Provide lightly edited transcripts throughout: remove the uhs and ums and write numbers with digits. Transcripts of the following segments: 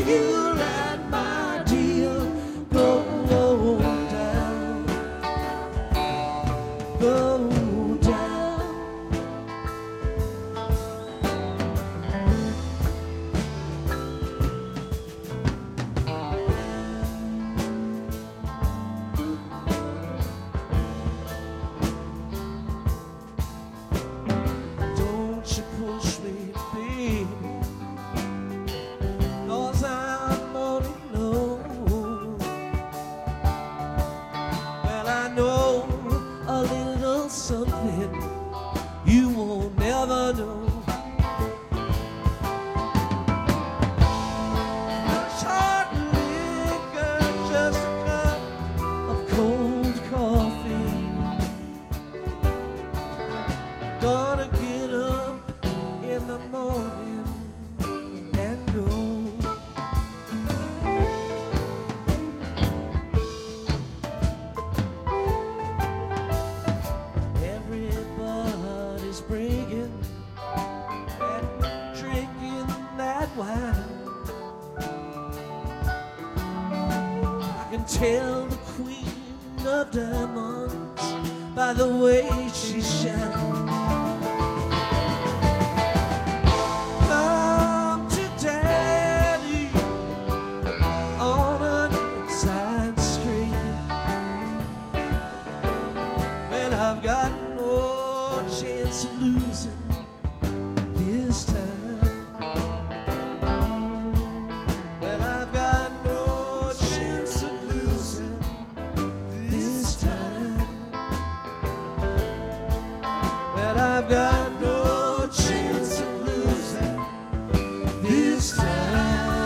you let my deal go down, go down. Don't you push me, baby, 'cause I'm only know. Well, I know a little something you won't never know. Short liquor, just a cup of cold coffee. Gonna get up in the morning and go. Everybody's bringing and drinking that wine. I can tell the queen of diamonds by the way she shines. Come to daddy on an inside street. Well, I've got no chance of losing this time. Well, I've got no chance of losing this time. Well, I've got no chance of losing this time.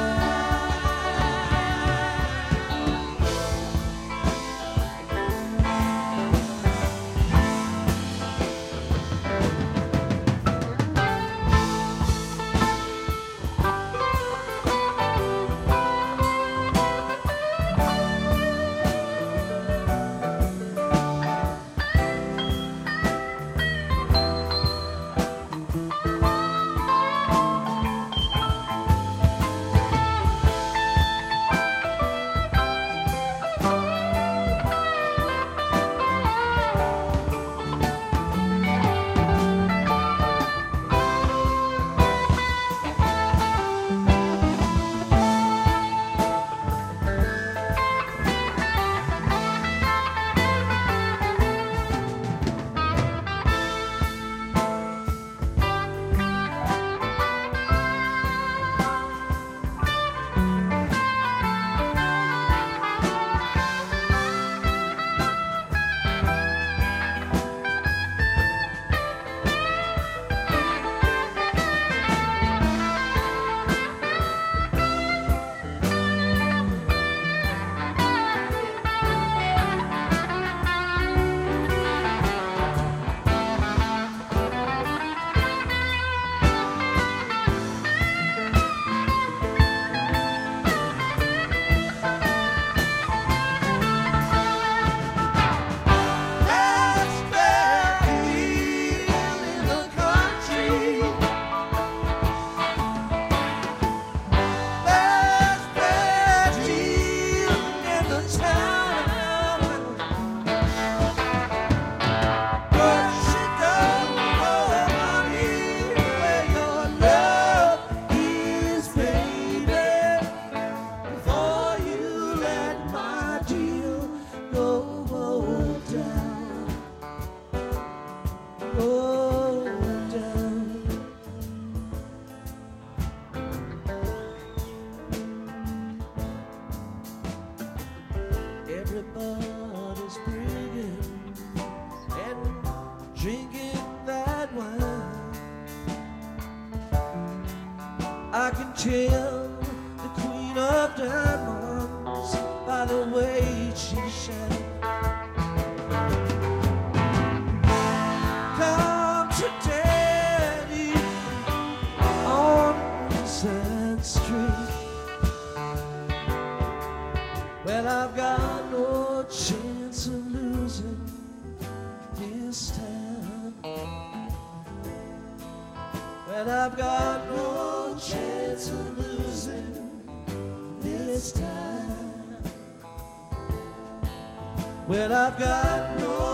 Everybody's bringing and drinking that wine. I can tell the queen of diamonds by the way she shines. Come to daddy on Sunset Street. Well, I've got no chance of losing this time. Well, I've got no chance of losing this time. Well, I've got no